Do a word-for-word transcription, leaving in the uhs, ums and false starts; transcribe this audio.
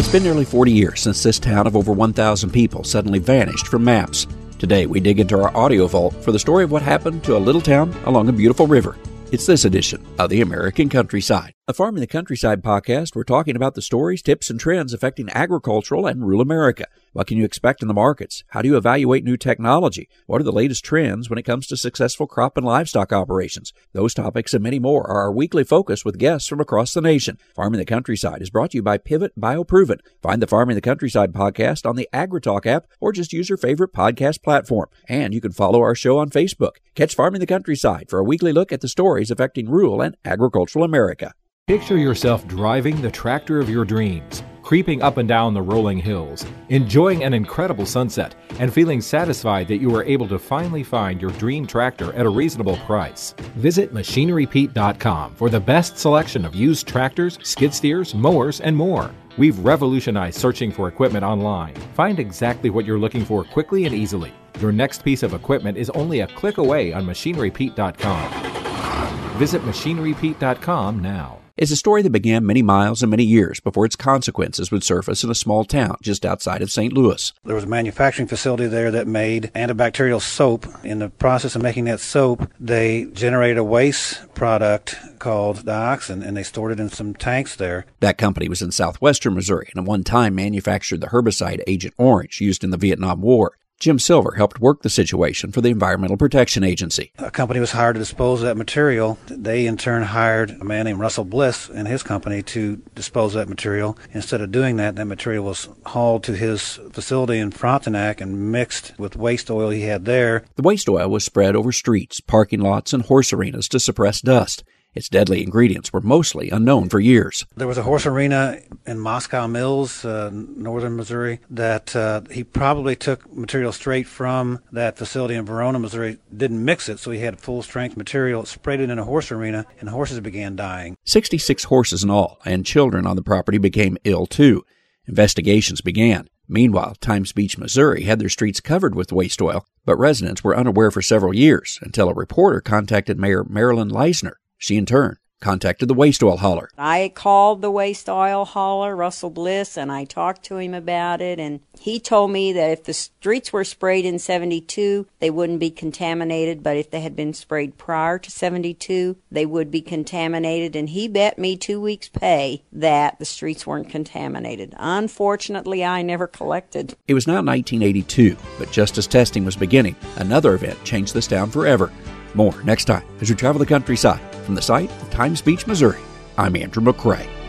It's been nearly forty years since this town of over one thousand people suddenly vanished from maps. Today, we dig into our audio vault for the story of what happened to a little town along a beautiful river. It's this edition of The American Countryside. A Farm in the Countryside podcast, we're talking about the stories, tips, and trends affecting agricultural and rural America. What can you expect in the markets? How do you evaluate new technology? What are the latest trends when it comes to successful crop and livestock operations? Those topics and many more are our weekly focus with guests from across the nation. Farm in the Countryside is brought to you by Pivot BioProven. Find the Farm in the Countryside podcast on the AgriTalk app or just use your favorite podcast platform. And you can follow our show on Facebook. Catch Farm in the Countryside for a weekly look at the stories affecting rural and agricultural America. Picture yourself driving the tractor of your dreams, creeping up and down the rolling hills, enjoying an incredible sunset, and feeling satisfied that you were able to finally find your dream tractor at a reasonable price. Visit Machinery Pete dot com for the best selection of used tractors, skid steers, mowers, and more. We've revolutionized searching for equipment online. Find exactly what you're looking for quickly and easily. Your next piece of equipment is only a click away on Machinery Pete dot com. Visit Machinery Pete dot com now. It's a story that began many miles and many years before its consequences would surface in a small town just outside of Saint Louis. There was a manufacturing facility there that made antibacterial soap. In the process of making that soap, they generated a waste product called dioxin, and they stored it in some tanks there. That company was in southwestern Missouri and at one time manufactured the herbicide Agent Orange used in the Vietnam War. Jim Silver helped work the situation for the Environmental Protection Agency. A company was hired to dispose of that material. They in turn hired a man named Russell Bliss and his company to dispose of that material. Instead of doing that, that material was hauled to his facility in Frontenac and mixed with waste oil he had there. The waste oil was spread over streets, parking lots, and horse arenas to suppress dust. Its deadly ingredients were mostly unknown for years. There was a horse arena in Moscow Mills, uh, northern Missouri, that uh, he probably took material straight from that facility in Verona, Missouri, didn't mix it, so he had full-strength material, sprayed it in a horse arena, and horses began dying. sixty-six horses in all, and children on the property became ill too. Investigations began. Meanwhile, Times Beach, Missouri had their streets covered with waste oil, but residents were unaware for several years until a reporter contacted Mayor Marilyn Leisner. She, in turn, contacted the waste oil hauler. I called the waste oil hauler, Russell Bliss, and I talked to him about it, and he told me that if the streets were sprayed in seventy-two, they wouldn't be contaminated, but if they had been sprayed prior to seventy-two, they would be contaminated, and he bet me two weeks' pay that the streets weren't contaminated. Unfortunately, I never collected. It was now nineteen eighty-two, but just as testing was beginning, another event changed this town forever. More next time as we travel the countryside from the site of Times Beach, Missouri. I'm Andrew McCrae.